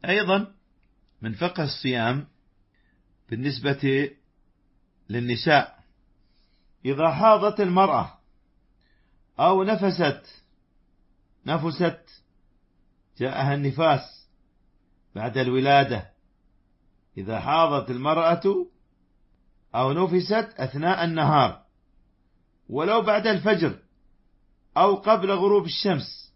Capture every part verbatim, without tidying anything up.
أيضا من فقه الصيام بالنسبة للنساء، إذا حاضت المرأة أو نفست نفست جاءها النفاس بعد الولادة، إذا حاضت المرأة أو نفست أثناء النهار ولو بعد الفجر أو قبل غروب الشمس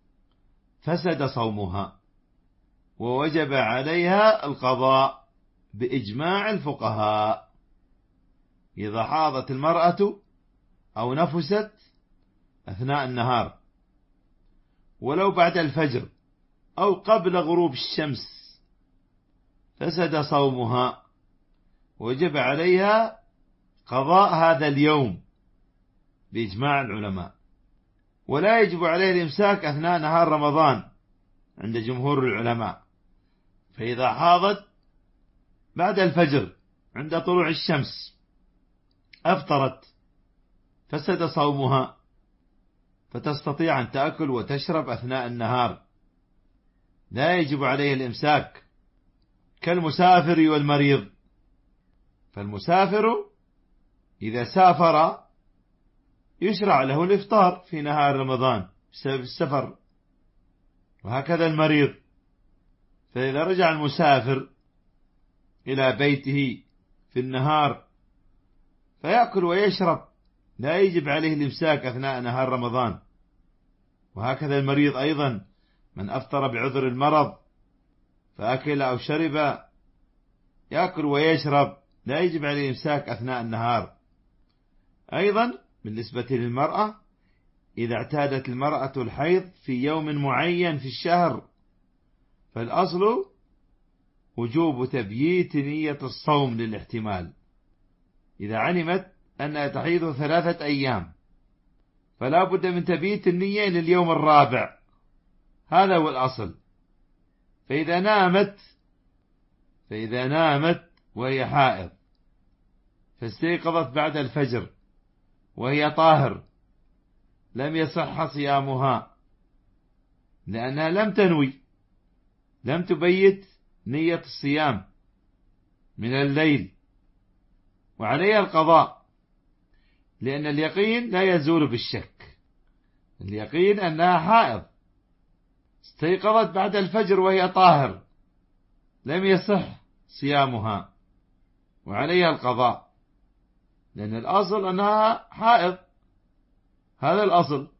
فسد صومها ووجب عليها القضاء بإجماع الفقهاء. إذا حاضت المرأة أو نفست أثناء النهار ولو بعد الفجر أو قبل غروب الشمس فسد صومها وجب عليها قضاء هذا اليوم بإجماع العلماء. ولا يجب عليه الإمساك أثناء نهار رمضان عند جمهور العلماء. فإذا حاضت بعد الفجر عند طلوع الشمس أفطرت فسد صومها، فتستطيع أن تأكل وتشرب أثناء النهار، لا يجب عليه الإمساك كالمسافر والمريض. فالمسافر إذا سافر يشرع له الإفطار في نهار رمضان بسبب السفر، وهكذا المريض. فإذا رجع المسافر إلى بيته في النهار فيأكل ويشرب، لا يجب عليه الإمساك أثناء نهار رمضان. وهكذا المريض أيضا، من أفطر بعذر المرض فأكل أو شرب يأكل ويشرب، لا يجب عليه الإمساك أثناء النهار. أيضا بالنسبة للمرأة، إذا اعتادت المرأة الحيض في يوم معين في الشهر فالأصل وجوب تبييت نية الصوم للاحتمال. إذا علمت أنها تحيض ثلاثة أيام فلا بد من تبييت النية لليوم الرابع، هذا هو الأصل. فإذا نامت فإذا نامت وهي حائض فاستيقظت بعد الفجر وهي طاهر لم يصح صيامها، لأنها لم تنوي، لم تبيت نية الصيام من الليل، وعليها القضاء، لأن اليقين لا يزول بالشك. اليقين أنها حائض استيقظت بعد الفجر وهي طاهر لم يصح صيامها وعليها القضاء، لأن الأصل أنها حائض، هذا الأصل.